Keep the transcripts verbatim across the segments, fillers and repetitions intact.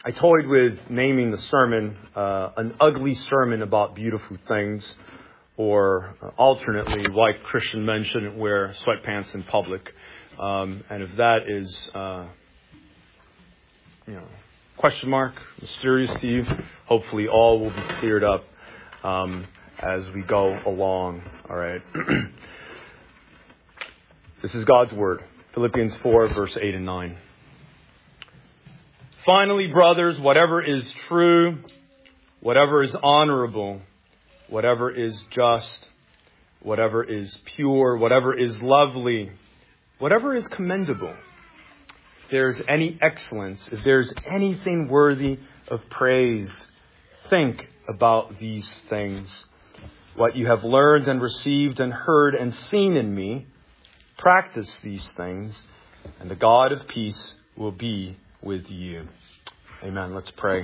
I toyed with naming the sermon uh, An Ugly Sermon About Beautiful Things, or uh, alternately, why Christian men shouldn't wear sweatpants in public. Um, and if that is, uh, you know, question mark, mysterious to you, hopefully all will be cleared up um, as we go along. All right. This is God's Word. Philippians four, verse eight and nine. Finally, brothers, whatever is true, whatever is honorable, whatever is just, whatever is pure, whatever is lovely, whatever is commendable, if there's any excellence, if there's anything worthy of praise, think about these things. What you have learned and received and heard and seen in me, practice these things, and the God of peace will be with you. Amen. Let's pray.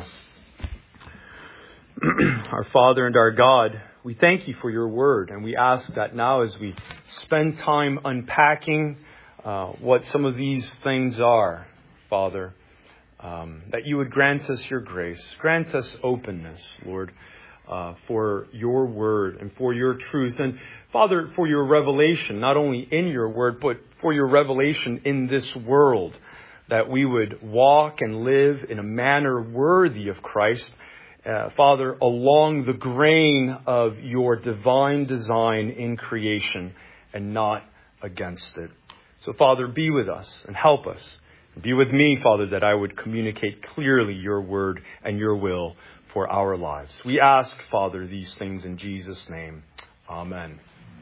Our Father and our God, we thank you for your word, and we ask that now as we spend time unpacking uh, what some of these things are, Father, um, that you would grant us your grace, grant us openness, Lord, uh, for your word and for your truth, and Father, for your revelation, not only in your word, but for your revelation in this world, that we would walk and live in a manner worthy of Christ, uh, Father, along the grain of your divine design in creation and not against it. So, Father, be with us and help us. Be with me, Father, that I would communicate clearly your word and your will for our lives. We ask, Father, these things in Jesus' name. Amen.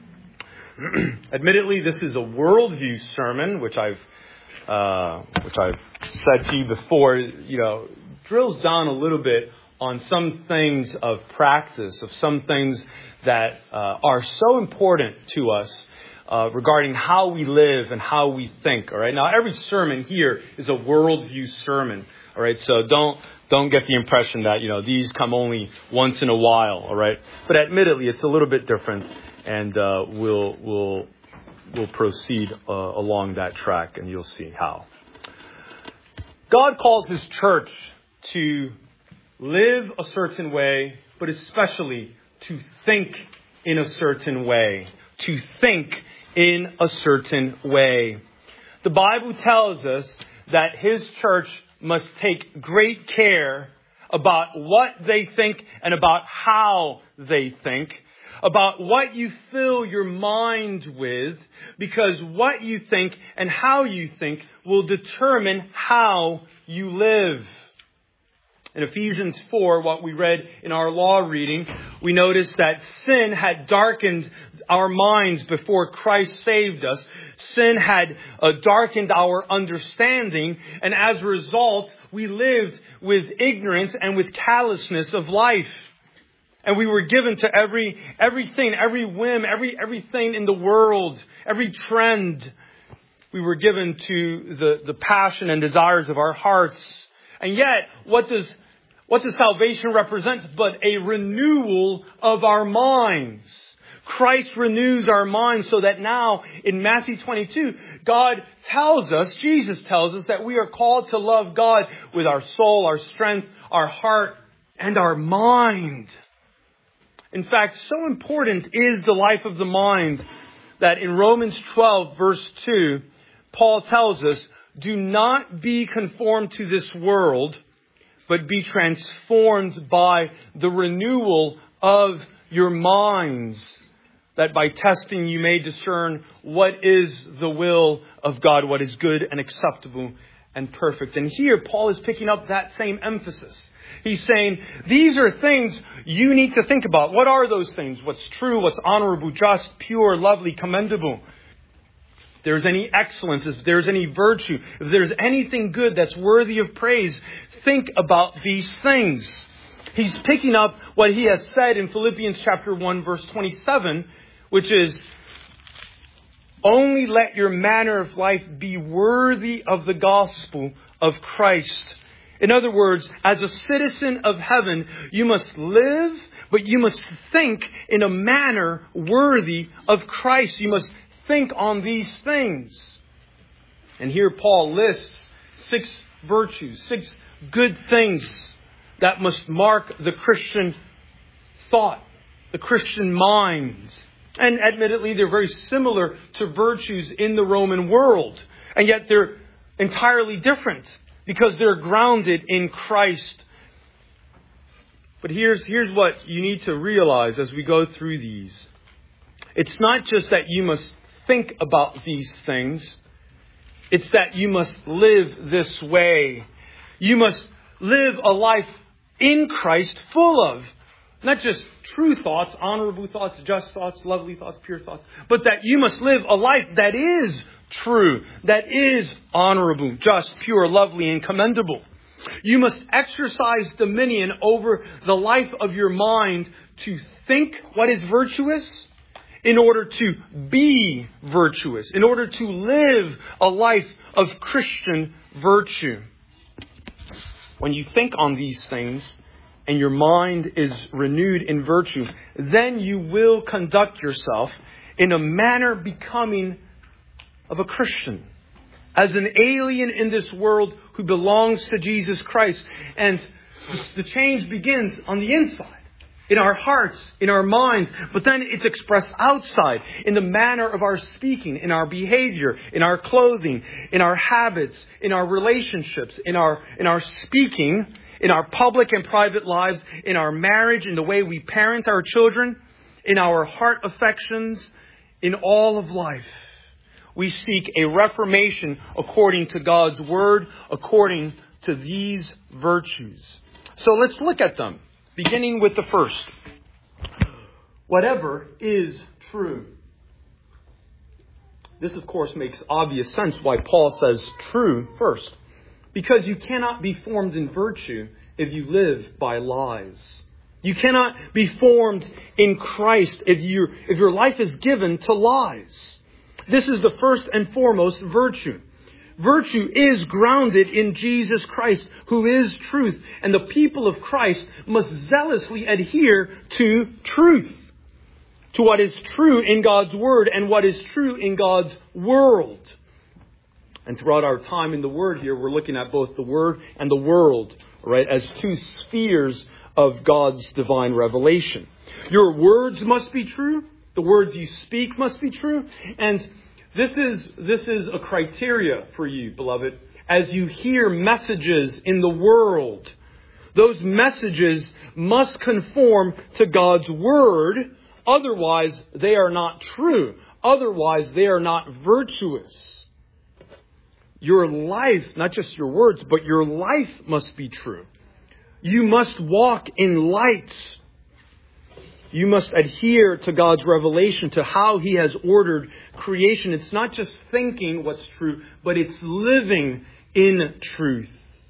Admittedly, this is a worldview sermon, which I've Uh, which I've said to you before, you know, drills down a little bit on some things of practice, of some things that uh, are so important to us uh, regarding how we live and how we think. All right. Now, every sermon here is a worldview sermon. All right. So don't don't get the impression that, you know, these come only once in a while. All right. But admittedly, it's a little bit different, and uh, we'll we'll. We'll proceed uh, along that track, and you'll see how. God calls his church to live a certain way, but especially to think in a certain way. To think in a certain way. The Bible tells us that his church must take great care about what they think and about how they think, about what you fill your mind with, because what you think and how you think will determine how you live. In Ephesians four, what we read in our law reading, we noticed that sin had darkened our minds before Christ saved us. Sin had uh, darkened our understanding, and as a result, we lived with ignorance and with callousness of life. And we were given to every everything, every whim, every everything in the world, every trend. We were given to the, the passion and desires of our hearts. And yet, what does what does salvation represent but a renewal of our minds? Christ renews our minds so that now in Matthew twenty-two, God tells us, Jesus tells us that we are called to love God with our soul, our strength, our heart, and our mind. In fact, so important is the life of the mind that in Romans twelve, verse two, Paul tells us, do not be conformed to this world, but be transformed by the renewal of your minds, that by testing you may discern what is the will of God, what is good and acceptable and perfect. And here Paul is picking up that same emphasis. He's saying, these are things you need to think about. What are those things? What's true, what's honorable, just, pure, lovely, commendable. If there's any excellence, if there's any virtue, if there's anything good that's worthy of praise, think about these things. He's picking up what he has said in Philippians chapter one, verse twenty-seven, which is, only let your manner of life be worthy of the gospel of Christ. In other words, as a citizen of heaven, you must live, but you must think in a manner worthy of Christ. You must think on these things. And here Paul lists six virtues, six good things that must mark the Christian thought, the Christian mind. And admittedly, they're very similar to virtues in the Roman world. And yet they're entirely different because they're grounded in Christ. But here's, here's what you need to realize as we go through these. It's not just that you must think about these things. It's that you must live this way. You must live a life in Christ full of not just true thoughts, honorable thoughts, just thoughts, lovely thoughts, pure thoughts, but that you must live a life that is true, that is honorable, just, pure, lovely, and commendable. You must exercise dominion over the life of your mind to think what is virtuous in order to be virtuous, in order to live a life of Christian virtue. When you think on these things and your mind is renewed in virtue, then you will conduct yourself in a manner becoming of a Christian, as an alien in this world who belongs to Jesus Christ. And the change begins on the inside, in our hearts, in our minds, but then it's expressed outside in the manner of our speaking, in our behavior, in our clothing, in our habits, in our relationships, in our, in our speaking, in our public and private lives, in our marriage, in the way we parent our children, in our heart affections, in all of life. We seek a reformation according to God's word, according to these virtues. So let's look at them, beginning with the first. Whatever is true. This, of course, makes obvious sense why Paul says true first. Because you cannot be formed in virtue if you live by lies. You cannot be formed in Christ if, you, if your life is given to lies. This is the first and foremost virtue. Virtue is grounded in Jesus Christ, who is truth. And the people of Christ must zealously adhere to truth. To what is true in God's word and what is true in God's world. And throughout our time in the Word here, we're looking at both the Word and the world, right, as two spheres of God's divine revelation. Your words must be true. The words you speak must be true. And this is, this is a criteria for you, beloved. As you hear messages in the world, those messages must conform to God's Word. Otherwise, they are not true. Otherwise, they are not virtuous. Your life, not just your words, but your life must be true. You must walk in light. You must adhere to God's revelation, to how He has ordered creation. It's not just thinking what's true, but it's living in truth,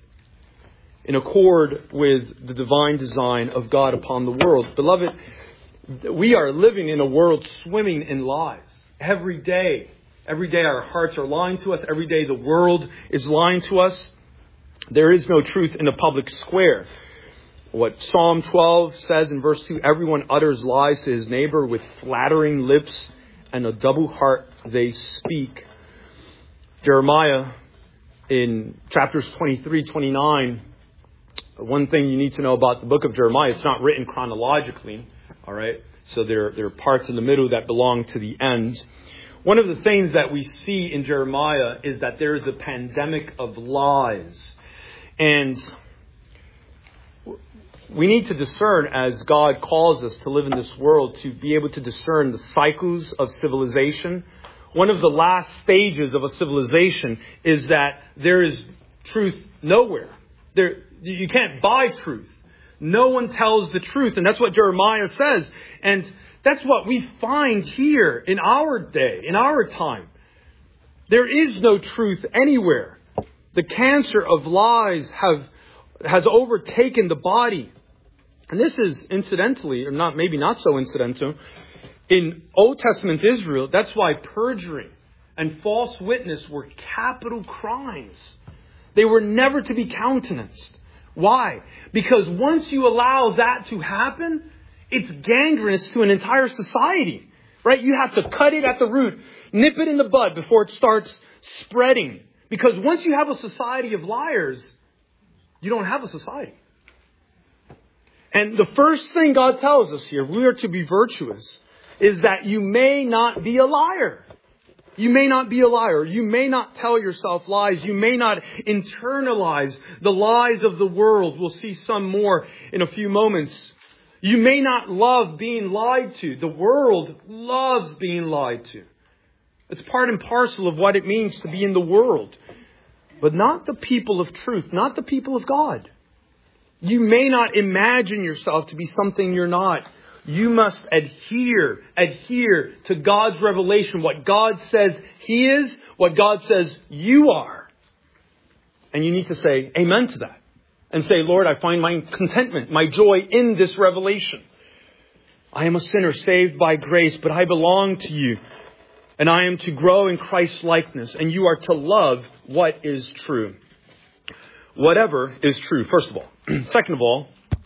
in accord with the divine design of God upon the world. Beloved, we are living in a world swimming in lies every day. Every day our hearts are lying to us. Every day the world is lying to us. There is no truth in the public square. What Psalm twelve says in verse two, everyone utters lies to his neighbor with flattering lips, and a double heart they speak. Jeremiah in chapters twenty-three, twenty-nine, one thing you need to know about the book of Jeremiah, it's not written chronologically. All right. So there, there are parts in the middle that belong to the end. One of the things that we see in Jeremiah is that there is a pandemic of lies. And we need to discern, as God calls us to live in this world, to be able to discern the cycles of civilization. One of the last stages of a civilization is that there is truth nowhere. There, you can't buy truth. No one tells the truth. And that's what Jeremiah says. And that's what we find here in our day, in our time. There is no truth anywhere. The cancer of lies have has overtaken the body. And this is incidentally, or not maybe not so incidental, in Old Testament Israel. That's why perjury and false witness were capital crimes. They were never to be countenanced. Why? Because once you allow that to happen, it's gangrenous to an entire society, right? You have to cut it at the root, nip it in the bud before it starts spreading. Because once you have a society of liars, you don't have a society. And the first thing God tells us here, we are to be virtuous, is that you may not be a liar. You may not be a liar. You may not tell yourself lies. You may not internalize the lies of the world. We'll see some more in a few moments. You may not love being lied to. The world loves being lied to. It's part and parcel of what it means to be in the world. But not the people of truth, not the people of God. You may not imagine yourself to be something you're not. You must adhere, adhere to God's revelation. What God says He is, what God says you are. And you need to say amen to that. And say, Lord, I find my contentment, my joy in this revelation. I am a sinner saved by grace, but I belong to you. And I am to grow in Christ's likeness. And you are to love what is true. Whatever is true, first of all. Second of all,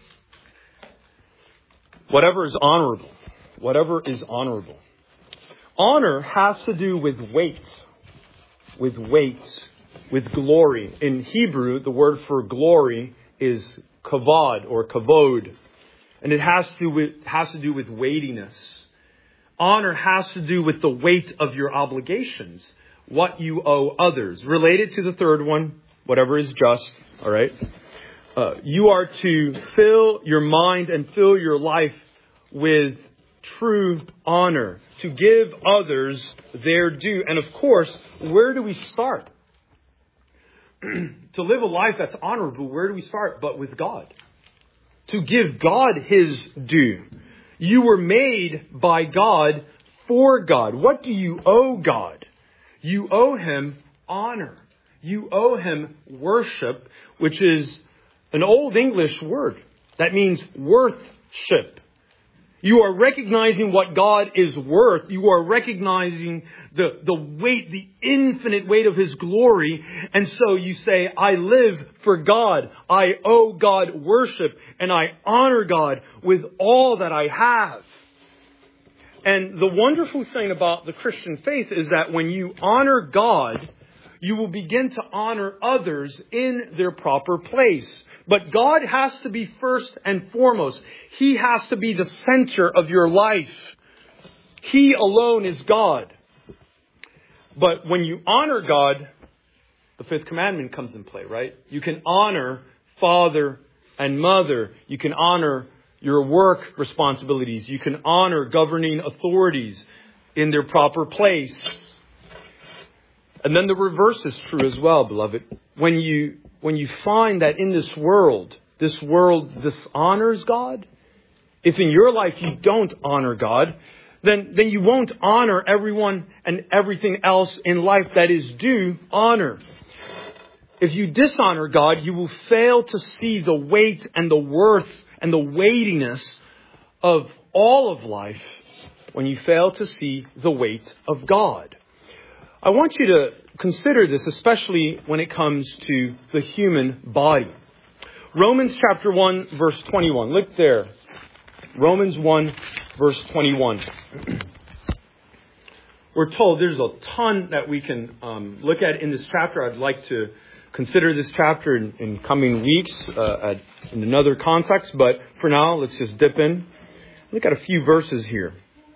whatever is honorable. Whatever is honorable. Honor has to do with weight. With weight. With glory. In Hebrew, the word for glory is kavod or kavod. And it has to do with, has to do with weightiness. Honor has to do with the weight of your obligations. What you owe others. Related to the third one, whatever is just. All right. Uh, you are to fill your mind and fill your life with true honor. To give others their due. And of course, where do we start? To live a life that's honorable, where do we start? But with God. To give God His due. You were made by God for God. What do you owe God? You owe Him honor. You owe Him worship, which is an old English word. That means worthship. You are recognizing what God is worth. You are recognizing the, the weight, the infinite weight of His glory. And so you say, I live for God. I owe God worship. And I honor God with all that I have. And the wonderful thing about the Christian faith is that when you honor God, you will begin to honor others in their proper place. But God has to be first and foremost. He has to be the center of your life. He alone is God. But when you honor God, the fifth commandment comes in play, right? You can honor father and mother. You can honor your work responsibilities. You can honor governing authorities in their proper place. And then the reverse is true as well, beloved. When you when you find that in this world, this world dishonors God, if in your life you don't honor God, then, then you won't honor everyone and everything else in life that is due honor. If you dishonor God, you will fail to see the weight and the worth and the weightiness of all of life when you fail to see the weight of God. I want you to consider this, especially when it comes to the human body. Romans chapter one, verse twenty-one. Look there. Romans one, verse twenty-one. We're told there's a ton that we can um, look at in this chapter. I'd like to consider this chapter in, in coming weeks uh, at, in another context. But for now, let's just dip in. Look at a few verses here.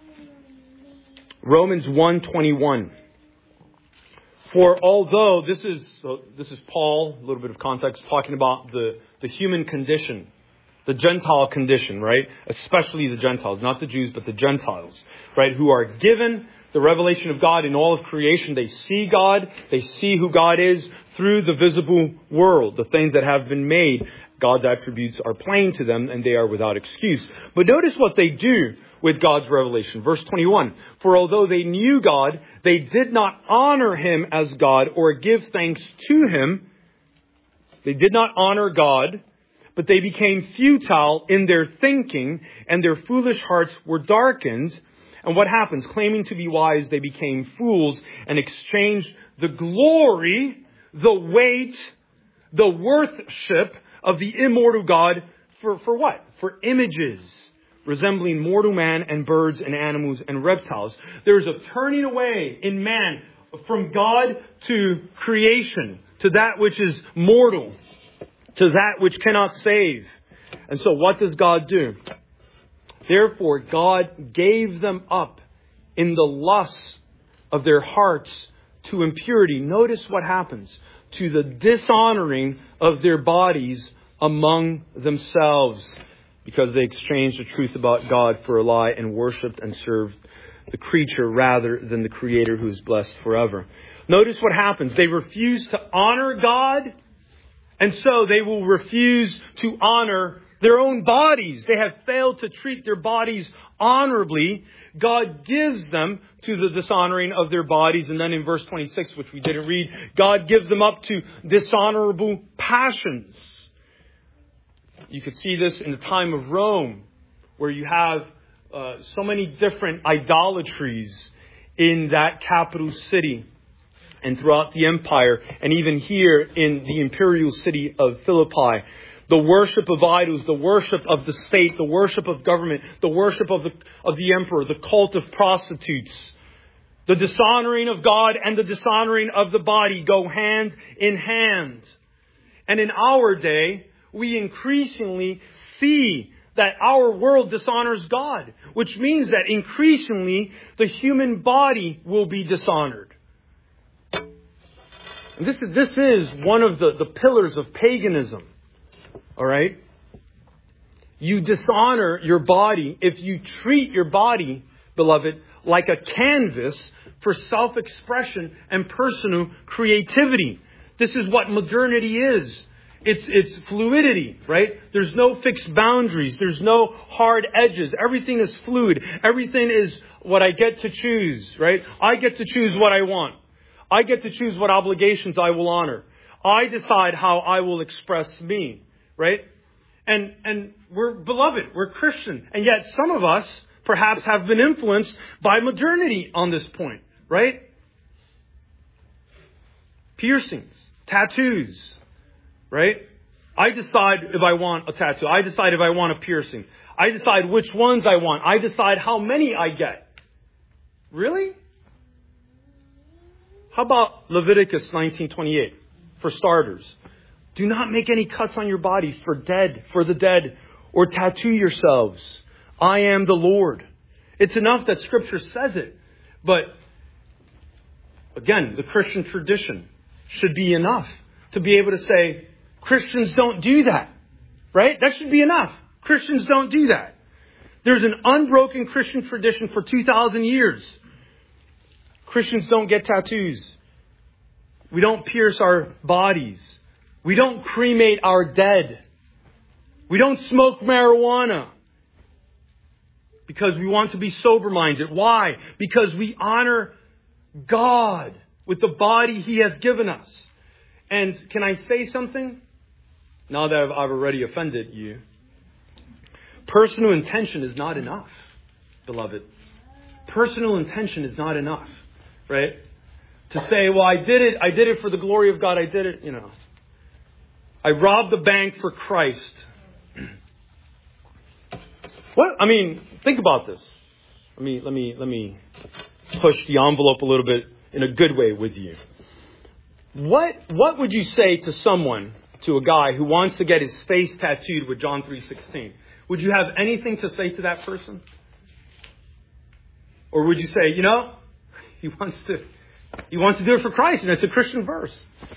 Romans one, twenty-one. For although this is so this is Paul, a little bit of context, talking about the, the human condition, the Gentile condition, right? Especially the Gentiles, not the Jews, but the Gentiles, right? Who are given the revelation of God in all of creation. They see God, they see who God is through the visible world, the things that have been made. God's attributes are plain to them and they are without excuse. But notice what they do with God's revelation. Verse twenty-one, for although they knew God, they did not honor Him as God or give thanks to Him. They did not honor God, but they became futile in their thinking and their foolish hearts were darkened. And what happens? Claiming to be wise, they became fools and exchanged the glory, the weight, the worthship of the immortal God for, for what? For images resembling mortal man and birds and animals and reptiles. There's a turning away in man from God to creation, to that which is mortal, to that which cannot save. And so what does God do? Therefore, God gave them up in the lusts of their hearts to impurity. Notice what happens. To the dishonoring of their bodies among themselves, because they exchanged the truth about God for a lie and worshipped and served the creature rather than the Creator who is blessed forever. Notice what happens. They refuse to honor God, and so they will refuse to honor their own bodies. They have failed to treat their bodies honorably. God gives them to the dishonoring of their bodies. And then in verse twenty-six, which we didn't read, God gives them up to dishonorable passions. You could see this in the time of Rome, where you have uh, so many different idolatries in that capital city and throughout the empire, and even here in the imperial city of Philippi. The worship of idols, the worship of the state, the worship of government, the worship of the, of the emperor, the cult of prostitutes. The dishonoring of God and the dishonoring of the body go hand in hand. And in our day, we increasingly see that our world dishonors God, which means that increasingly the human body will be dishonored. And this is, this is one of the, the pillars of paganism. All right? You dishonor your body if you treat your body, beloved, like a canvas for self-expression and personal creativity. This is what modernity is. It's, it's fluidity, right? There's no fixed boundaries. There's no hard edges. Everything is fluid. Everything is what I get to choose, right? I get to choose what I want. I get to choose what obligations I will honor. I decide how I will express me, right? And, and we're beloved. We're Christian. And yet some of us perhaps have been influenced by modernity on this point, right? Piercings, tattoos, right? I decide if I want a tattoo. I decide if I want a piercing. I decide which ones I want. I decide how many I get. Really? How about Leviticus nineteen twenty-eight? For starters, do not make any cuts on your body for dead, for the dead, or tattoo yourselves. I am the Lord. It's enough that Scripture says it. But again, the Christian tradition should be enough to be able to say, Christians don't do that. Right? That should be enough. Christians don't do that. There's an unbroken Christian tradition for two thousand years. Christians don't get tattoos. We don't pierce our bodies. We don't cremate our dead. We don't smoke marijuana. Because we want to be sober-minded. Why? Because we honor God with the body He has given us. And can I say something? Now that I've, I've already offended you. Personal intention is not enough, beloved. Personal intention is not enough, right? To say, well, I did it. I did it for the glory of God. I did it, you know. I robbed the bank for Christ. What? I mean, think about this. Let me, let me, let me push the envelope a little bit in a good way with you. What, what would you say to someone, to a guy who wants to get his face tattooed with John three sixteen? Would you have anything to say to that person? Or would you say, you know, he wants to, he wants to do it for Christ, and it's a Christian verse.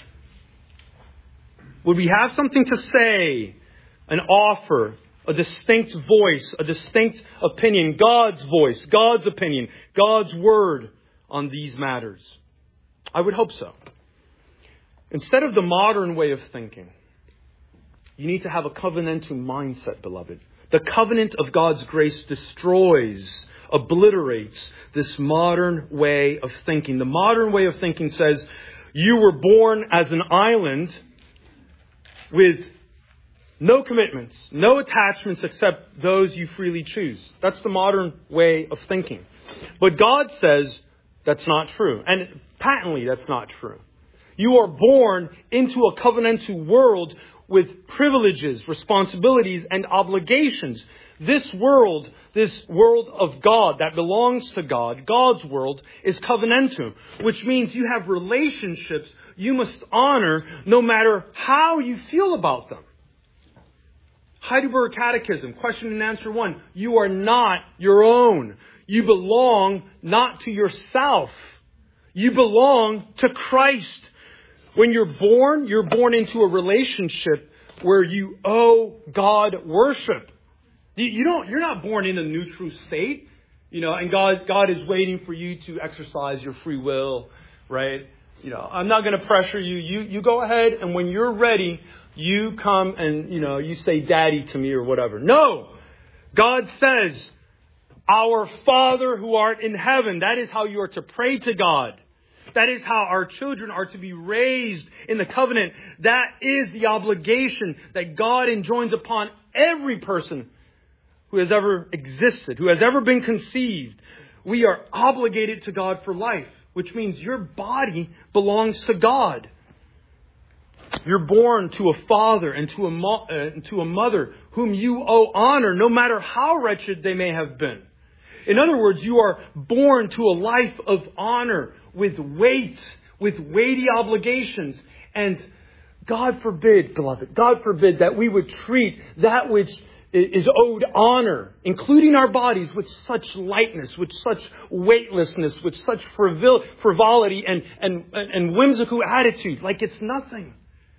Would we have something to say, an offer, a distinct voice, a distinct opinion, God's voice, God's opinion, God's word on these matters? I would hope so. Instead of the modern way of thinking, you need to have a covenantal mindset, beloved. The covenant of God's grace destroys, obliterates this modern way of thinking. The modern way of thinking says, you were born as an island with no commitments, no attachments except those you freely choose. That's the modern way of thinking. But God says that's not true. And patently that's not true. You are born into a covenantal world with privileges, responsibilities, and obligations. This world, this world of God that belongs to God, God's world, is covenantal, which means you have relationships you must honor no matter how you feel about them. Heidelberg Catechism, question and answer one. You are not your own. You belong not to yourself. You belong to Christ. When you're born, you're born into a relationship where you owe God worship. You don't, you're not born in a neutral state, you know, and God, God is waiting for you to exercise your free will, right? You know, I'm not going to pressure you. You, you go ahead, and when you're ready, you come and, you know, you say daddy to me or whatever. No! God says, our Father who art in heaven. That is how you are to pray to God. That is how our children are to be raised in the covenant. That is the obligation that God enjoins upon every person who has ever existed, who has ever been conceived. We are obligated to God for life, which means your body belongs to God. You're born to a father and to a, mo- uh, to a mother whom you owe honor, no matter how wretched they may have been. In other words, you are born to a life of honor with weight, with weighty obligations. And God forbid, beloved, God forbid that we would treat that which is owed honor, including our bodies, with such lightness, with such weightlessness, with such frivol- frivolity and, and, and whimsical attitude, like it's nothing.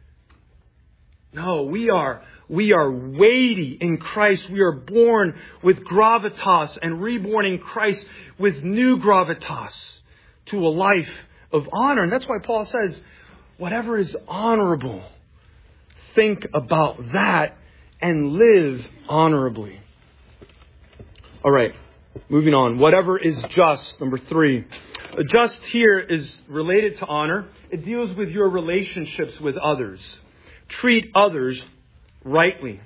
No, we are we are weighty in Christ. We are born with gravitas and reborn in Christ with new gravitas to a life of honor. And that's why Paul says, whatever is honorable, think about that and live honorably. All right, moving on. Whatever is just, number three. Just here is related to honor. It deals with your relationships with others. Treat others rightly.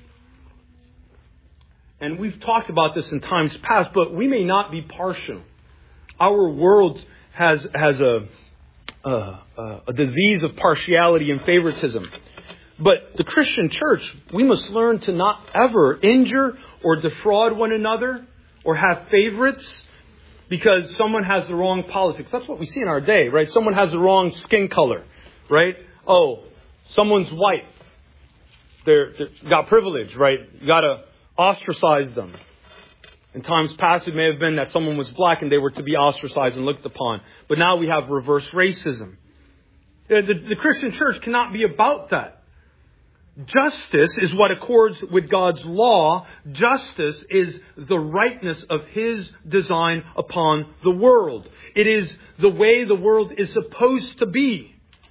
And we've talked about this in times past, but we may not be partial. Our world has has a a, a disease of partiality and favoritism. But the Christian church, we must learn to not ever injure or defraud one another or have favorites because someone has the wrong politics. That's what we see in our day, right? Someone has the wrong skin color, right? Oh, someone's white. They're, they're got privilege, right? You got to ostracize them. In times past, it may have been that someone was black and they were to be ostracized and looked upon. But now we have reverse racism. The, the, the Christian church cannot be about that. Justice is what accords with God's law. Justice is the rightness of His design upon the world. It is the way the world is supposed to be.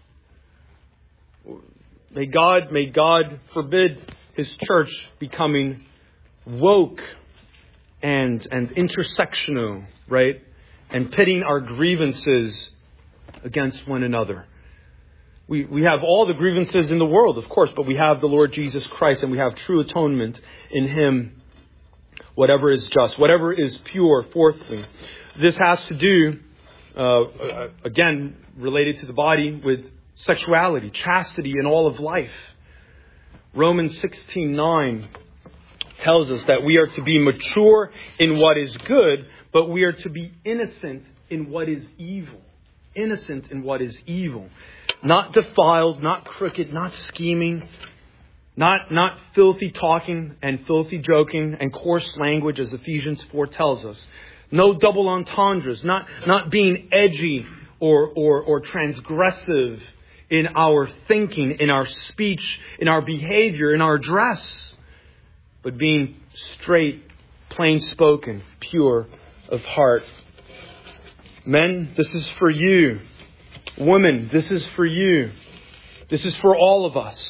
May God, may God forbid His church becoming woke and, and intersectional, right? And pitting our grievances against one another. We, we have all the grievances in the world, of course, but we have the Lord Jesus Christ and we have true atonement in Him. Whatever is just, whatever is pure, fourthly. This has to do, uh, again, related to the body with sexuality, chastity in all of life. Romans sixteen nine tells us that we are to be mature in what is good, but we are to be innocent in what is evil. Innocent in what is evil. Not defiled, not crooked, not scheming, not, not filthy talking and filthy joking and coarse language, as Ephesians four tells us. No double entendres, not, not being edgy or, or, or transgressive in our thinking, in our speech, in our behavior, in our dress, but being straight, plain spoken, pure of heart. Men, this is for you. Women, this is for you. This is for all of us.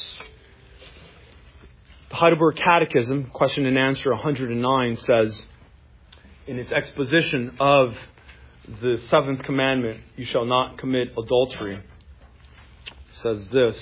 The Heidelberg Catechism, question and answer one hundred nine, says in its exposition of the seventh commandment, you shall not commit adultery, says this: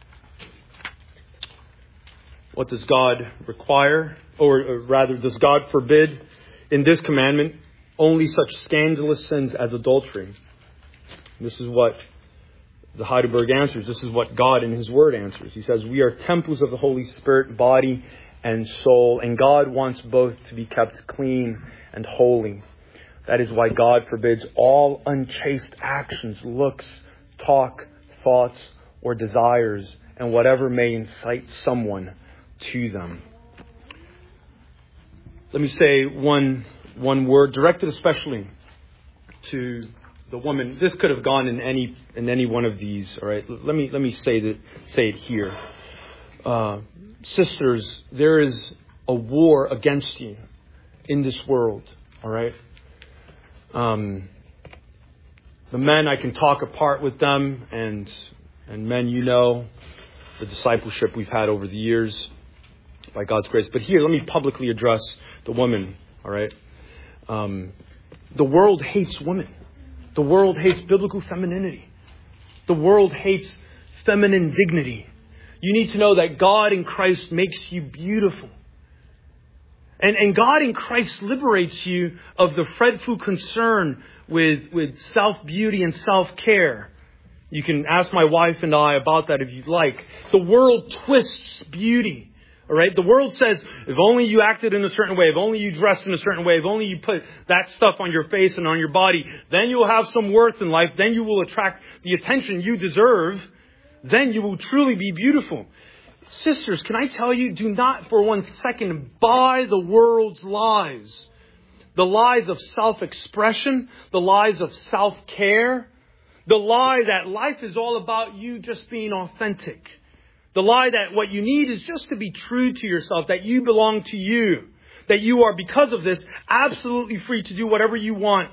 what does God require? Or, or rather, does God forbid in this commandment only such scandalous sins as adultery? This is what the Heidelberg answers. This is what God in His Word answers. He says, we are temples of the Holy Spirit, body and soul, and God wants both to be kept clean and holy. That is why God forbids all unchaste actions, looks, talk, thoughts, or desires, and whatever may incite someone to them. let me say one one word directed especially to the woman. This could have gone in any in any one of these. All right. Let me let me say that say it here, uh, sisters. There is a war against you in this world. All right. Um, the men, I can talk apart with them, and and men, you know, the discipleship we've had over the years by God's grace. But here, let me publicly address the woman. All right. Um, the world hates women. The world hates biblical femininity. The world hates feminine dignity. You need to know that God in Christ makes you beautiful. And, and God in Christ liberates you of the fretful concern with, with self-beauty and self-care. You can ask my wife and I about that if you'd like. The world twists beauty. All right. The world says, if only you acted in a certain way, if only you dressed in a certain way, if only you put that stuff on your face and on your body, then you will have some worth in life. Then you will attract the attention you deserve. Then you will truly be beautiful. Sisters, can I tell you, do not for one second buy the world's lies. The lies of self-expression, the lies of self-care, the lie that life is all about you just being authentic. The lie that what you need is just to be true to yourself, that you belong to you, that you are, because of this, absolutely free to do whatever you want.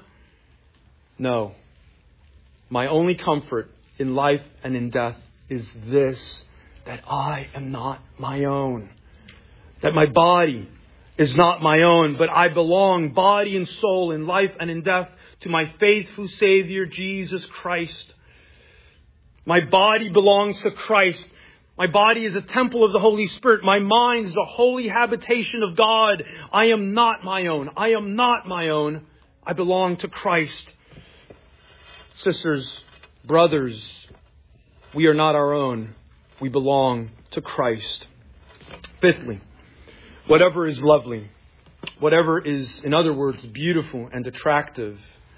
No. My only comfort in life and in death is this, that I am not my own. That my body is not my own, but I belong, body and soul, in life and in death, to my faithful Savior, Jesus Christ. My body belongs to Christ. My body is a temple of the Holy Spirit. My mind is a holy habitation of God. I am not my own. I am not my own. I belong to Christ. Sisters, brothers, we are not our own. We belong to Christ. Fifthly, whatever is lovely, whatever is, in other words, beautiful and attractive,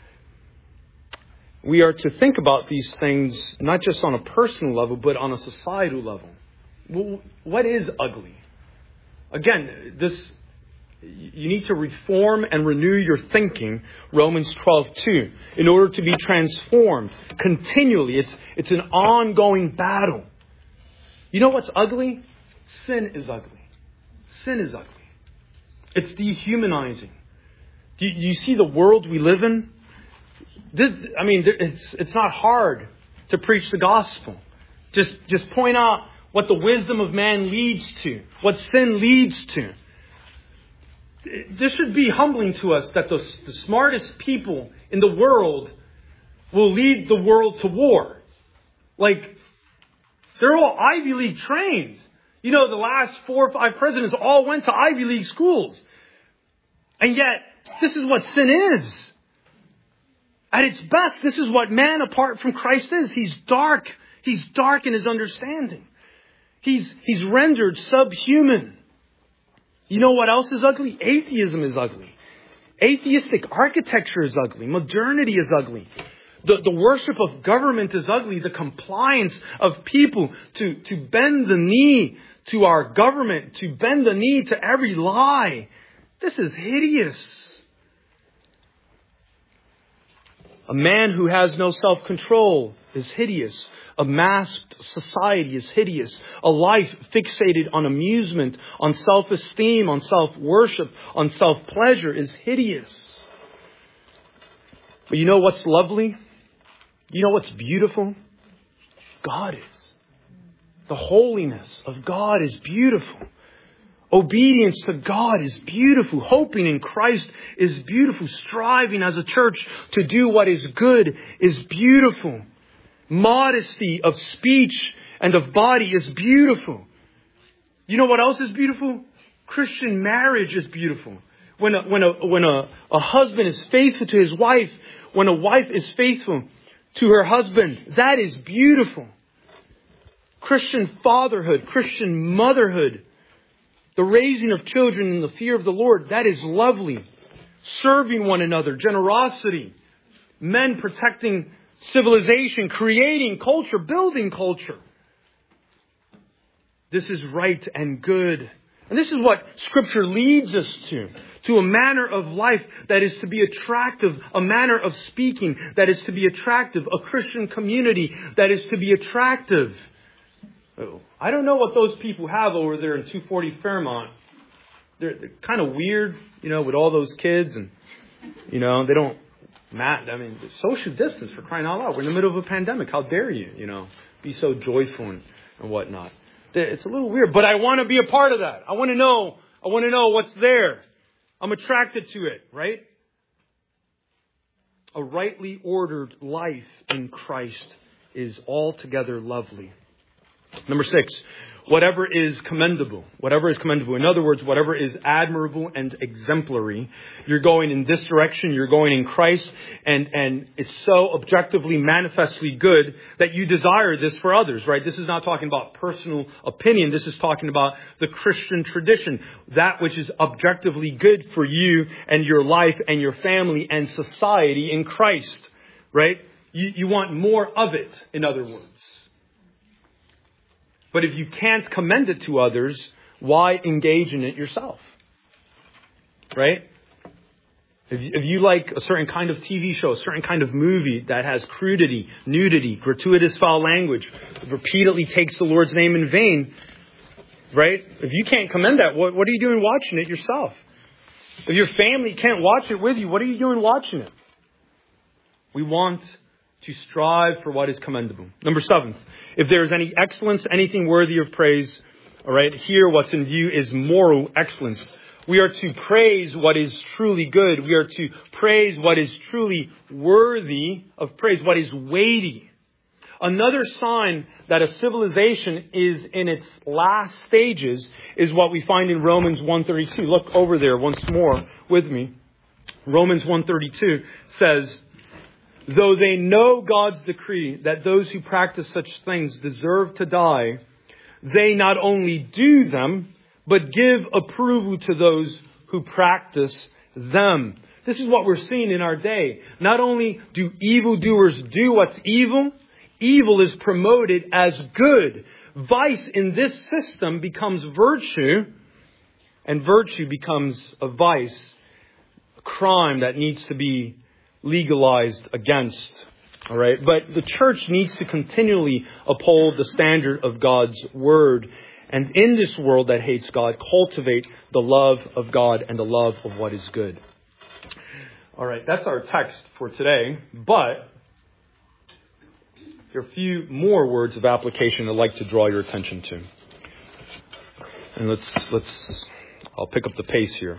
we are to think about these things not just on a personal level, but on a societal level. What is ugly? Again, this you need to reform and renew your thinking, Romans twelve two, in order to be transformed continually. It's, it's an ongoing battle. You know what's ugly? Sin is ugly. Sin is ugly. It's dehumanizing. Do you, do you see the world we live in? This, I mean, it's it's not hard to preach the gospel. Just just point out what the wisdom of man leads to, what sin leads to. This should be humbling to us that the, the smartest people in the world will lead the world to war. Like, they're all Ivy League trained. You know, the last four or five presidents all went to Ivy League schools. And yet, this is what sin is. At its best, this is what man apart from Christ is. He's dark. He's dark in his understanding. He's, he's rendered subhuman. You know what else is ugly? Atheism is ugly. Atheistic architecture is ugly. Modernity is ugly. The, the worship of government is ugly. The compliance of people to, to bend the knee to our government, to bend the knee to every lie. This is hideous. A man who has no self-control is hideous. A masked society is hideous. A life fixated on amusement, on self-esteem, on self-worship, on self-pleasure is hideous. But you know what's lovely? You know what's beautiful? God is. The holiness of God is beautiful. Obedience to God is beautiful. Hoping in Christ is beautiful. Striving as a church to do what is good is beautiful. Modesty of speech and of body is beautiful. You know what else is beautiful? Christian marriage is beautiful. When a, when a, when a, a husband is faithful to his wife, when a wife is faithful to her husband, that is beautiful. Christian fatherhood, Christian motherhood, the raising of children in the fear of the Lord, that is lovely. Serving one another, generosity, men protecting civilization, creating culture, building culture. This is right and good. And this is what Scripture leads us to. To a manner of life that is to be attractive. A manner of speaking that is to be attractive. A Christian community that is to be attractive. I don't know what those people have over there in two forty Fairmont. They're, they're kind of weird, you know, with all those kids. And, you know, they don't... Matt, I mean, social distance, for crying out loud. We're in the middle of a pandemic. How dare you, you know, be so joyful and, and whatnot. It's a little weird, but I want to be a part of that. I want to know, I want to know what's there. I'm attracted to it, right? A rightly ordered life in Christ is altogether lovely. Number six, whatever is commendable. Whatever is commendable. In other words, whatever is admirable and exemplary. You're going in this direction. You're going in Christ. And, and it's so objectively, manifestly good that you desire this for others, right? This is not talking about personal opinion. This is talking about the Christian tradition. That which is objectively good for you and your life and your family and society in Christ, right? You, you want more of it, in other words. But if you can't commend it to others, why engage in it yourself? Right? If you, if you like a certain kind of T V show, a certain kind of movie that has crudity, nudity, gratuitous foul language, repeatedly takes the Lord's name in vain, right? If you can't commend that, what, what are you doing watching it yourself? If your family can't watch it with you, what are you doing watching it? We want to strive for what is commendable. Number seven, if there is any excellence, anything worthy of praise, all right, here what's in view is moral excellence. We are to praise what is truly good. We are to praise what is truly worthy of praise, what is weighty. Another sign that a civilization is in its last stages is what we find in Romans one thirty-two. Look over there once more with me. Romans one thirty-two says, though they know God's decree that those who practice such things deserve to die, they not only do them, but give approval to those who practice them. This is what we're seeing in our day. Not only do evildoers do what's evil, evil is promoted as good. Vice in this system becomes virtue, and virtue becomes a vice, a crime that needs to be legalized against. All right. But the church needs to continually uphold the standard of God's word. And in this world that hates God, cultivate the love of God and the love of what is good. All right. That's our text for today. But there are a few more words of application I'd like to draw your attention to. And let's, let's, I'll pick up the pace here.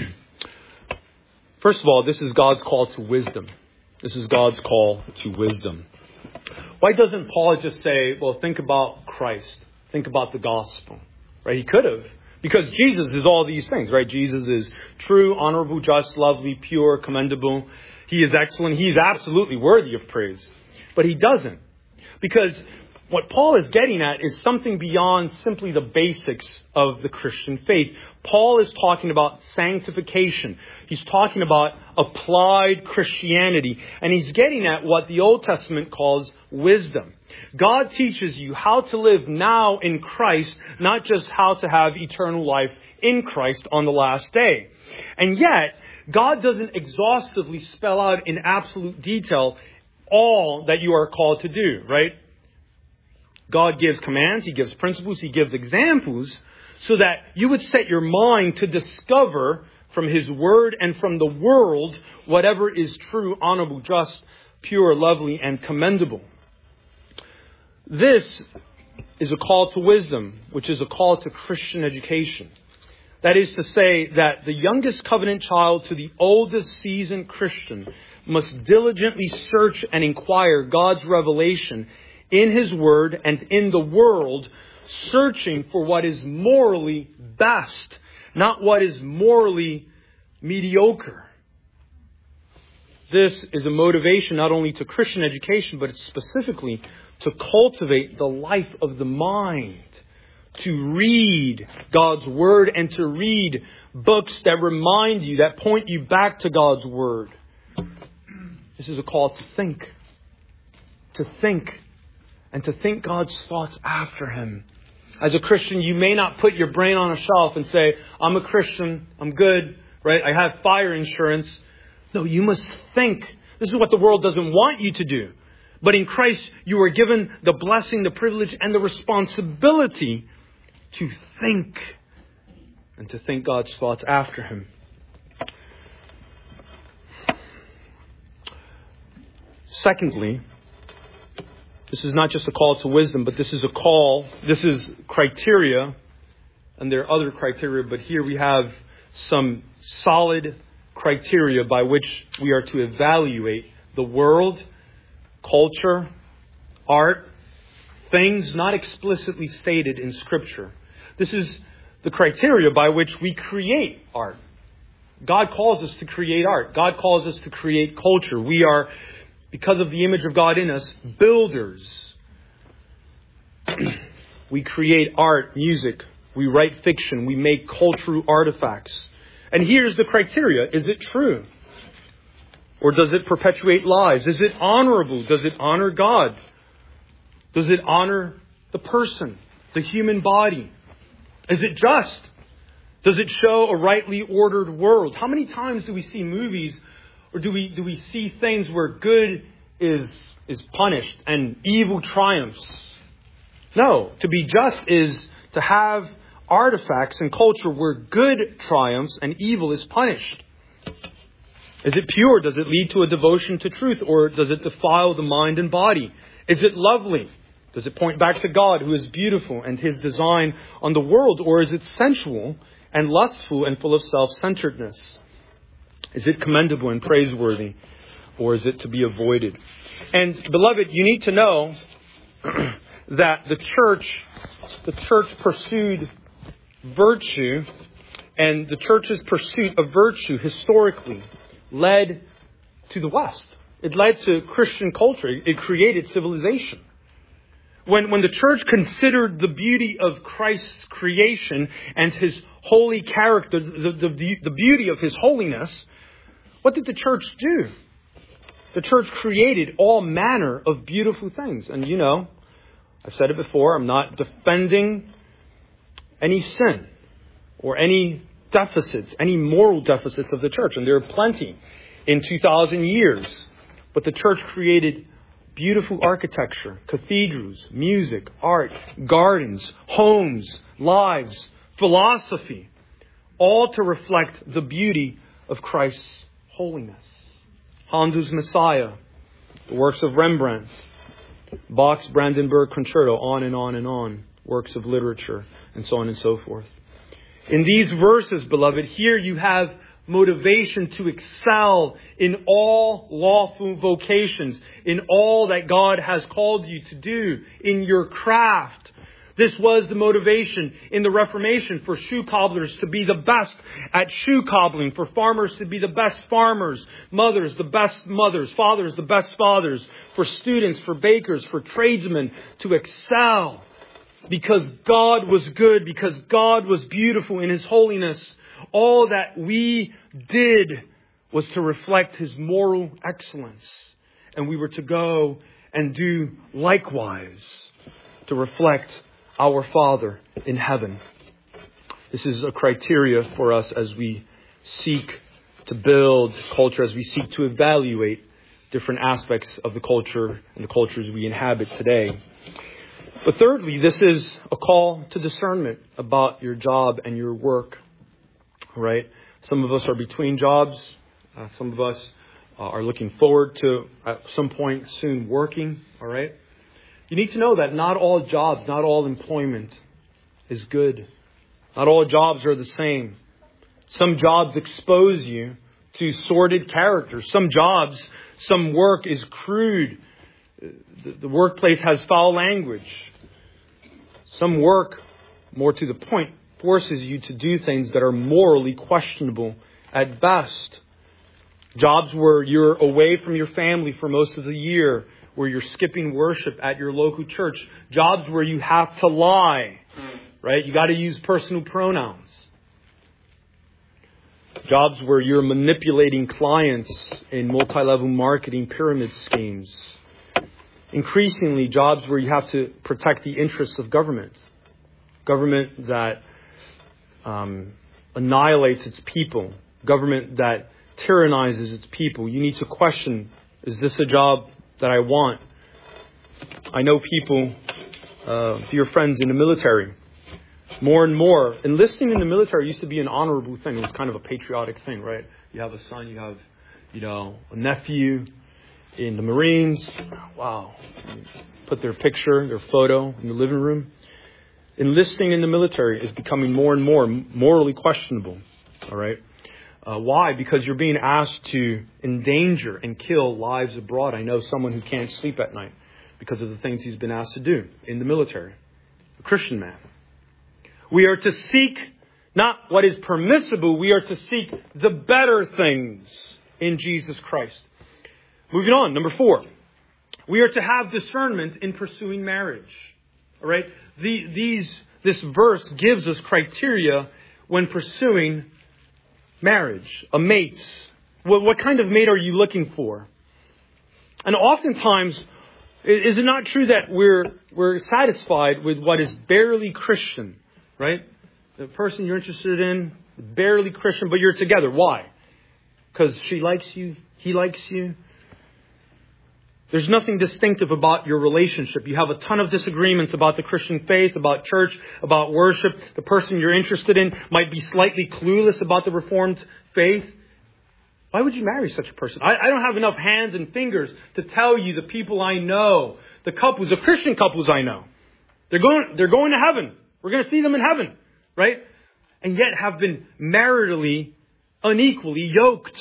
First of all, this is God's call to wisdom. This is God's call to wisdom. Why doesn't Paul just say, well, think about Christ. Think about the gospel. Right? He could have. Because Jesus is all these things, right? Jesus is true, honorable, just, lovely, pure, commendable. He is excellent. He is absolutely worthy of praise. But he doesn't. Because what Paul is getting at is something beyond simply the basics of the Christian faith. Paul is talking about sanctification. He's talking about applied Christianity. And he's getting at what the Old Testament calls wisdom. God teaches you how to live now in Christ, not just how to have eternal life in Christ on the last day. And yet, God doesn't exhaustively spell out in absolute detail all that you are called to do, right? God gives commands, He gives principles, He gives examples so that you would set your mind to discover from His Word and from the world whatever is true, honorable, just, pure, lovely, and commendable. This is a call to wisdom, which is a call to Christian education. That is to say that the youngest covenant child to the oldest seasoned Christian must diligently search and inquire God's revelation in His Word and in the world, searching for what is morally best, not what is morally mediocre. This is a motivation not only to Christian education, but specifically to cultivate the life of the mind, to read God's Word and to read books that remind you, that point you back to God's Word. This is a call to think, to think, and to think God's thoughts after Him. As a Christian, you may not put your brain on a shelf and say, I'm a Christian, I'm good, right? I have fire insurance. No, you must think. This is what the world doesn't want you to do. But in Christ, you are given the blessing, the privilege, and the responsibility to think. And to think God's thoughts after Him. Secondly, this is not just a call to wisdom, but this is a call, this is criteria, and there are other criteria, but here we have some solid criteria by which we are to evaluate the world, culture, art, things not explicitly stated in Scripture. This is the criteria by which we create art. God calls us to create art. God calls us to create culture. We are, because of the image of God in us, builders. We create art, music. We write fiction. We make cultural artifacts. And here's the criteria. Is it true? Or does it perpetuate lies? Is it honorable? Does it honor God? Does it honor the person, the human body? Is it just? Does it show a rightly ordered world? How many times do we see movies or do we do we see things where good is is punished and evil triumphs? No. To be just is to have artifacts and culture where good triumphs and evil is punished. Is it pure? Does it lead to a devotion to truth? Or does it defile the mind and body? Is it lovely? Does it point back to God who is beautiful and His design on the world? Or is it sensual and lustful and full of self-centeredness? Is it commendable and praiseworthy? Or is it to be avoided? And beloved, you need to know that the church, the church pursued virtue, and the church's pursuit of virtue historically led to the West. It led to Christian culture. It created civilization. When, when the church considered the beauty of Christ's creation and His holy character, the, the, the beauty of His holiness, what did the church do? The church created all manner of beautiful things. And you know, I've said it before, I'm not defending any sin or any deficits, any moral deficits of the church. And there are plenty in two thousand years. But the church created beautiful architecture, cathedrals, music, art, gardens, homes, lives, philosophy, all to reflect the beauty of Christ's holiness. Handel's Messiah, the works of Rembrandt, Bach's Brandenburg Concerto, on and on and on, works of literature, and so on and so forth. In these verses, beloved, here you have motivation to excel in all lawful vocations, in all that God has called you to do, in your craft. This was the motivation in the Reformation for shoe cobblers to be the best at shoe cobbling, for farmers to be the best farmers, mothers the best mothers, fathers the best fathers, for students, for bakers, for tradesmen to excel. Because God was good, because God was beautiful in His holiness. All that we did was to reflect His moral excellence. And we were to go and do likewise to reflect our Father in heaven. This is a criteria for us as we seek to build culture, as we seek to evaluate different aspects of the culture and the cultures we inhabit today. But thirdly, this is a call to discernment about your job and your work. Right? Some of us are between jobs. Uh, some of us uh, are looking forward to, at some point soon, working. All right? You need to know that not all jobs, not all employment is good. Not all jobs are the same. Some jobs expose you to sordid character. Some jobs, some work is crude. The, the workplace has foul language. Some work, more to the point, forces you to do things that are morally questionable at best. Jobs where you're away from your family for most of the year, where you're skipping worship at your local church. Jobs where you have to lie, right? You got to use personal pronouns. Jobs where you're manipulating clients in multi-level marketing pyramid schemes. Increasingly, jobs where you have to protect the interests of government. government that um, annihilates its people, government that tyrannizes its people. You need to question, is this a job that I want? I know people, uh, dear friends in the military, more and more, enlisting in the military used to be an honorable thing. It was kind of a patriotic thing, right? You have a son, you have, you know, a nephew in the Marines. Wow. Put their picture, their photo in the living room. Enlisting in the military is becoming more and more morally questionable. All right. Uh, why? Because you're being asked to endanger and kill lives abroad. I know someone who can't sleep at night because of the things he's been asked to do in the military. A Christian man. We are to seek not what is permissible. We are to seek the better things in Jesus Christ. Moving on, number four. We are to have discernment in pursuing marriage. All right? The, these, this verse gives us criteria when pursuing marriage, a mate. What, what kind of mate are you looking for? And oftentimes, is it not true that we're we're satisfied with what is barely Christian, right? The person you're interested in, barely Christian, but you're together. Why? Because she likes you, he likes you. There's nothing distinctive about your relationship. You have a ton of disagreements about the Christian faith, about church, about worship. The person you're interested in might be slightly clueless about the Reformed faith. Why would you marry such a person? I, I don't have enough hands and fingers to tell you the people I know, the couples, the Christian couples I know. They're going, they're going to heaven. We're going to see them in heaven, right? And yet have been maritally, unequally yoked.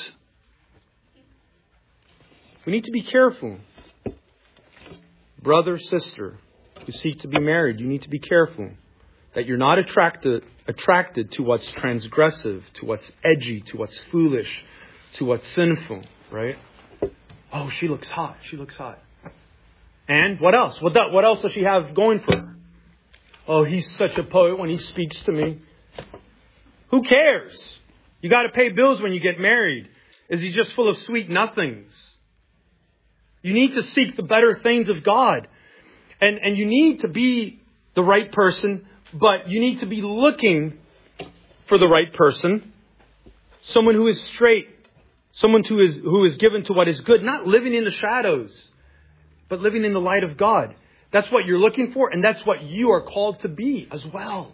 We need to be careful. Brother, sister, who seek to be married, you need to be careful that you're not attracted attracted to what's transgressive, to what's edgy, to what's foolish, to what's sinful, right? Oh, she looks hot. She looks hot. And what else? What, that, what else does she have going for her? Oh, he's such a poet when he speaks to me. Who cares? You got to pay bills when you get married. Is he just full of sweet nothings? You need to seek the better things of God. And, and you need to be the right person, but you need to be looking for the right person. Someone who is straight. Someone who is, who is given to what is good. Not living in the shadows, but living in the light of God. That's what you're looking for, and that's what you are called to be as well.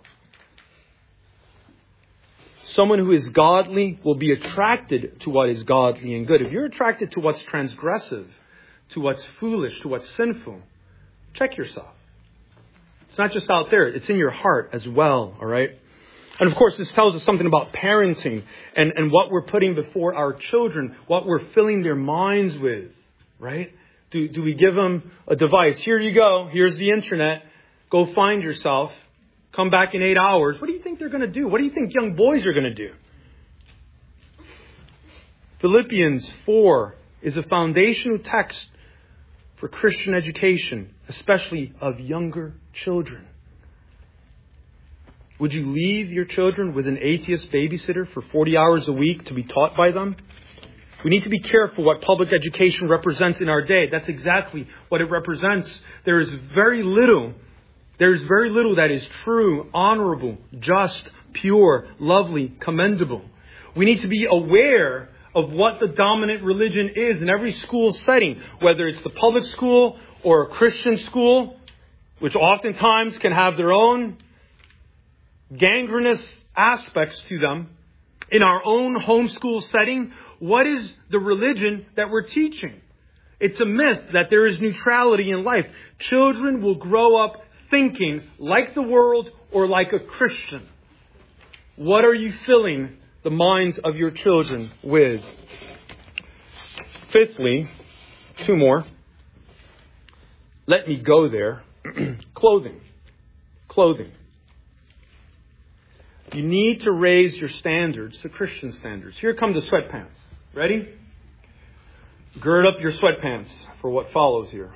Someone who is godly will be attracted to what is godly and good. If you're attracted to what's transgressive, to what's foolish, to what's sinful, check yourself. It's not just out there. It's in your heart as well. All right. And of course, this tells us something about parenting and, and what we're putting before our children, what we're filling their minds with. Right. Do, do we give them a device? Here you go. Here's the internet. Go find yourself. Come back in eight hours. What do you think they're going to do? What do you think young boys are going to do? Philippians four is a foundational text for Christian education, especially of younger children. Would you leave your children with an atheist babysitter for forty hours a week to be taught by them? We need to be careful what public education represents in our day. That's exactly what it represents. There is very little, there is very little that is true, honorable, just, pure, lovely, commendable. We need to be aware of what the dominant religion is in every school setting, whether it's the public school or a Christian school, which oftentimes can have their own gangrenous aspects to them. In our own homeschool setting, what is the religion that we're teaching? It's a myth that there is neutrality in life. Children will grow up thinking like the world or like a Christian. What are you filling the minds of your children with? Fifthly, two more. Let me go there. Clothing. Clothing. You need to raise your standards to Christian standards. Here come the sweatpants. Ready? Gird up your sweatpants for what follows here.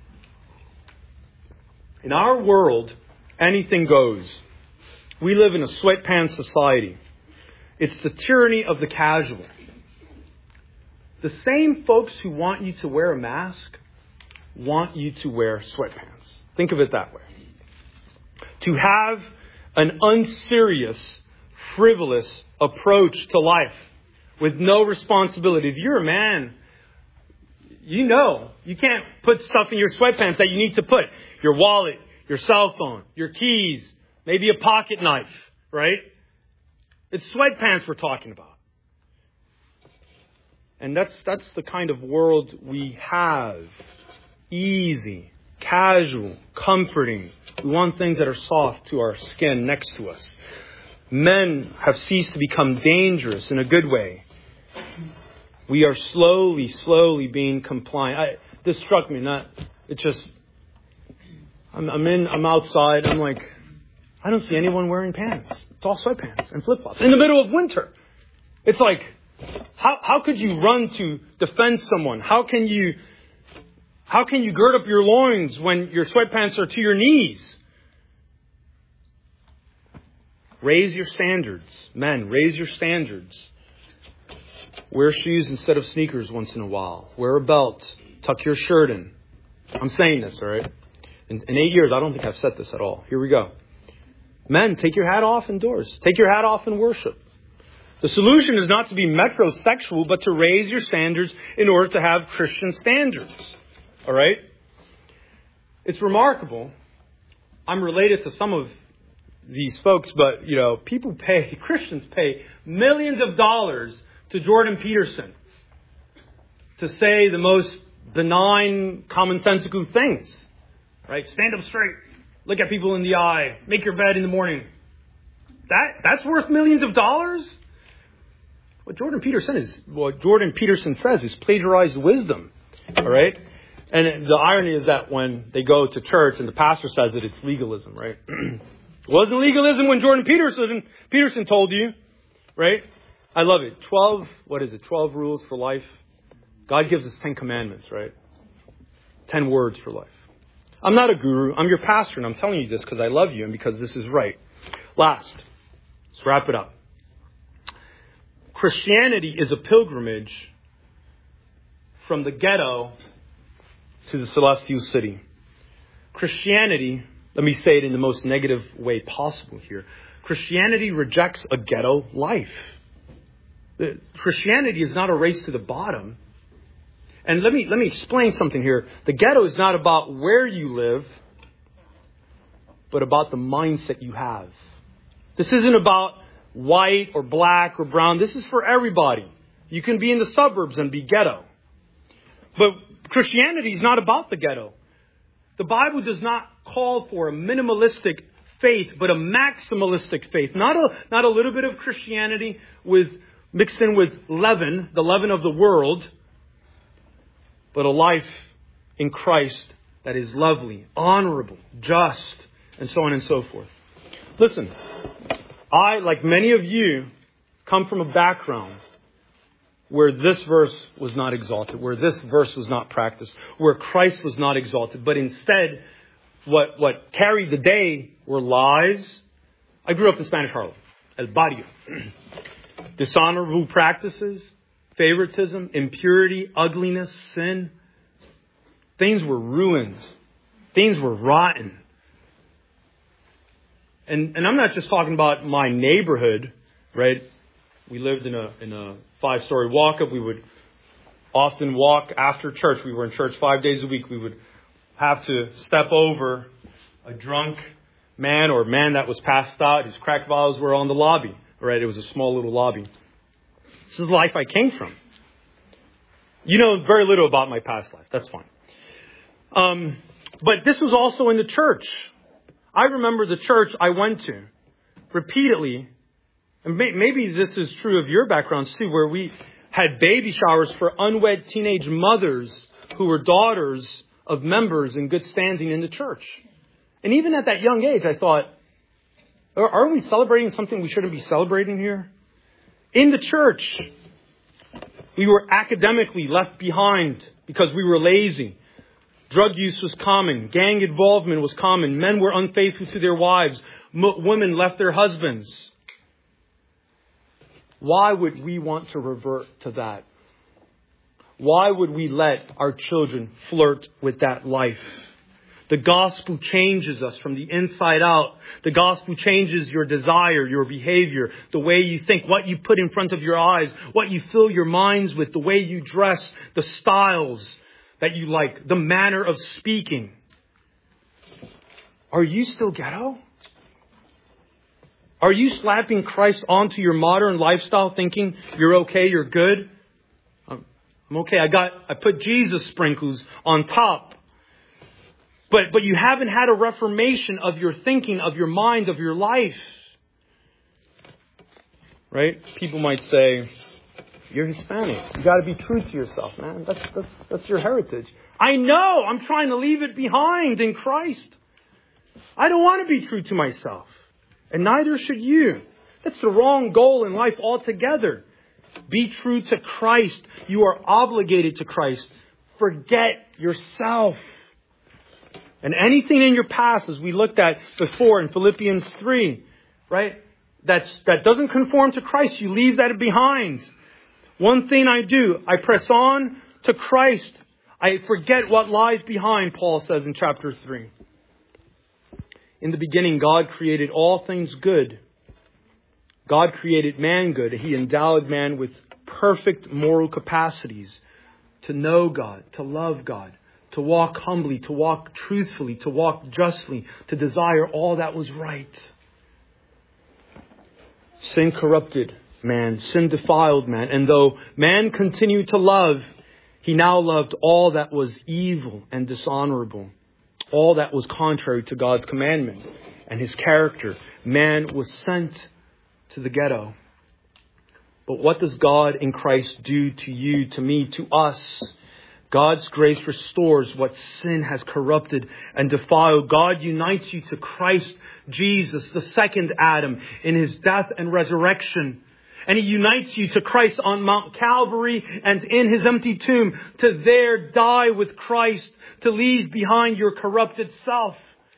In our world, anything goes. We live in a sweatpants society. It's the tyranny of the casual. The same folks who want you to wear a mask want you to wear sweatpants. Think of it that way. To have an unserious, frivolous approach to life with no responsibility. If you're a man, you know you can't put stuff in your sweatpants that you need to put. Your wallet, your cell phone, your keys, maybe a pocket knife, right? It's sweatpants we're talking about. And that's that's the kind of world we have. Easy, casual, comforting. We want things that are soft to our skin next to us. Men have ceased to become dangerous in a good way. We are slowly, slowly being compliant. I, this struck me. Not it just. I'm, I'm in. I'm outside. I'm like, I don't see anyone wearing pants. It's all sweatpants and flip flops in the middle of winter. It's like, how how could you run to defend someone? How can you how can you gird up your loins when your sweatpants are to your knees? Raise your standards, men. Raise your standards. Wear shoes instead of sneakers once in a while. Wear a belt. Tuck your shirt in. I'm saying this, all right? In, in eight years, I don't think I've said this at all. Here we go. Men, take your hat off indoors. Take your hat off in worship. The solution is not to be metrosexual, but to raise your standards in order to have Christian standards. All right? It's remarkable. I'm related to some of these folks, but, you know, people pay, Christians pay millions of dollars to Jordan Peterson to say the most benign, commonsensical things. Right? Stand up straight. Look at people in the eye. Make your bed in the morning. That that's worth millions of dollars? What Jordan Peterson is, what Jordan Peterson says is plagiarized wisdom. All right? And the irony is that when they go to church and the pastor says it, it's legalism, right? It wasn't legalism when Jordan Peterson Peterson told you, right? I love it. Twelve, what is it? Twelve rules for life. God gives us ten commandments, right? Ten words for life. I'm not a guru. I'm your pastor, and I'm telling you this because I love you and because this is right. Last, let's wrap it up. Christianity is a pilgrimage from the ghetto to the celestial city. Christianity, let me say it in the most negative way possible here. Christianity rejects a ghetto life. Christianity is not a race to the bottom. And let me let me explain something here. The ghetto is not about where you live, but about the mindset you have. This isn't about white or black or brown. This is for everybody. You can be in the suburbs and be ghetto. But Christianity is not about the ghetto. The Bible does not call for a minimalistic faith, but a maximalistic faith. Not a, not a little bit of Christianity with mixed in with leaven, the leaven of the world, but a life in Christ that is lovely, honorable, just, and so on and so forth. Listen, I, like many of you, come from a background where this verse was not exalted, where this verse was not practiced, where Christ was not exalted, but instead, what, what carried the day were lies. I grew up in Spanish Harlem, El Barrio. Dishonorable practices, favoritism, impurity, ugliness, sin. Things were ruined. Things were rotten. And and I'm not just talking about my neighborhood, right? We lived in a in a five-story walk-up. We would often walk after church. We were in church five days a week. We would have to step over a drunk man or man that was passed out. His crack vials were on the lobby, right? It was a small little lobby. This is the life I came from. You know very little about my past life. That's fine. Um, but this was also in the church. I remember the church I went to repeatedly, and may, maybe this is true of your backgrounds too, where we had baby showers for unwed teenage mothers who were daughters of members in good standing in the church. And even at that young age, I thought, aren't we celebrating something we shouldn't be celebrating here? In the church, we were academically left behind because we were lazy. Drug use was common. Gang involvement was common. Men were unfaithful to their wives. M- women left their husbands. Why would we want to revert to that? Why would we let our children flirt with that life? The gospel changes us from the inside out. The gospel changes your desire, your behavior, the way you think, what you put in front of your eyes, what you fill your minds with, the way you dress, the styles that you like, the manner of speaking. Are you still ghetto? Are you slapping Christ onto your modern lifestyle thinking you're okay, you're good? I'm okay. I got, I put Jesus sprinkles on top. But, but you haven't had a reformation of your thinking, of your mind, of your life. Right? People might say, you're Hispanic. You got to be true to yourself, man. That's, that's, that's your heritage. I know. I'm trying to leave it behind in Christ. I don't want to be true to myself. And neither should you. That's the wrong goal in life altogether. Be true to Christ. You are obligated to Christ. Forget yourself. And anything in your past, as we looked at before in Philippians three, right? That's, that doesn't conform to Christ. You leave that behind. One thing I do, I press on to Christ. I forget what lies behind, Paul says in chapter three. In the beginning, God created all things good. God created man good. He endowed man with perfect moral capacities to know God, to love God, to walk humbly, to walk truthfully, to walk justly, to desire all that was right. Sin corrupted man, sin defiled man. And though man continued to love, he now loved all that was evil and dishonorable. All that was contrary to God's commandment and His character. Man was sent to the ghetto. But what does God in Christ do to you, to me, to us? God's grace restores what sin has corrupted and defiled. God unites you to Christ Jesus, the second Adam, in His death and resurrection. And He unites you to Christ on Mount Calvary and in His empty tomb to there die with Christ, to leave behind your corrupted self.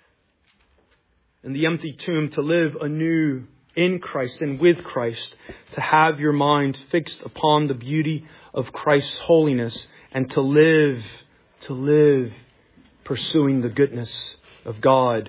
In the empty tomb, to live anew in Christ and with Christ, to have your mind fixed upon the beauty of Christ's holiness and to live, to live pursuing the goodness of God.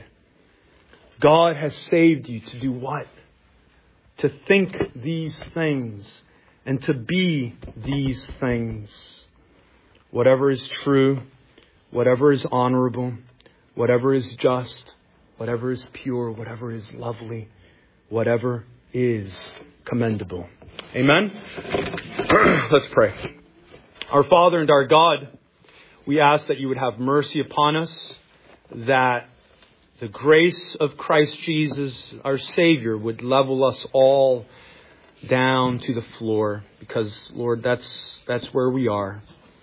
God has saved you to do what? To think these things and to be these things. Whatever is true, whatever is honorable, whatever is just, whatever is pure, whatever is lovely, whatever is commendable. Amen? Let's pray. Our Father and our God, we ask that you would have mercy upon us, that the grace of Christ Jesus, our Savior, would level us all down to the floor. Because, Lord, that's that's where we are.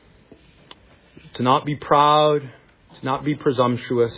To not be proud, to not be presumptuous,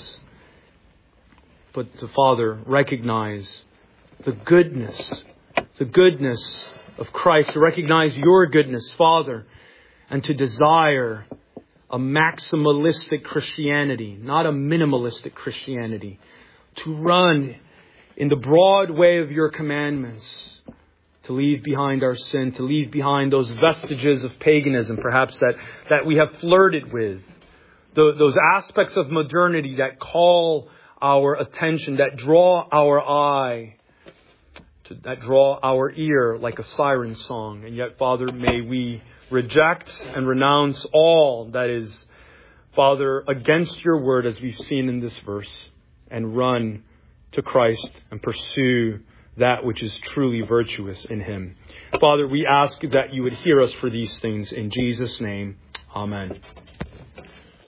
but to, Father, recognize the goodness, the goodness of Christ, to recognize your goodness, Father, and to desire a maximalistic Christianity, not a minimalistic Christianity. To run in the broad way of your commandments. To leave behind our sin. To leave behind those vestiges of paganism, perhaps, that, that we have flirted with. The, those aspects of modernity that call our attention, that draw our eye, to, that draw our ear like a siren song. And yet, Father, may we reject and renounce all that is, Father, against your word, as we've seen in this verse, and run to Christ and pursue that which is truly virtuous in Him. Father, we ask that you would hear us for these things in Jesus' name. Amen.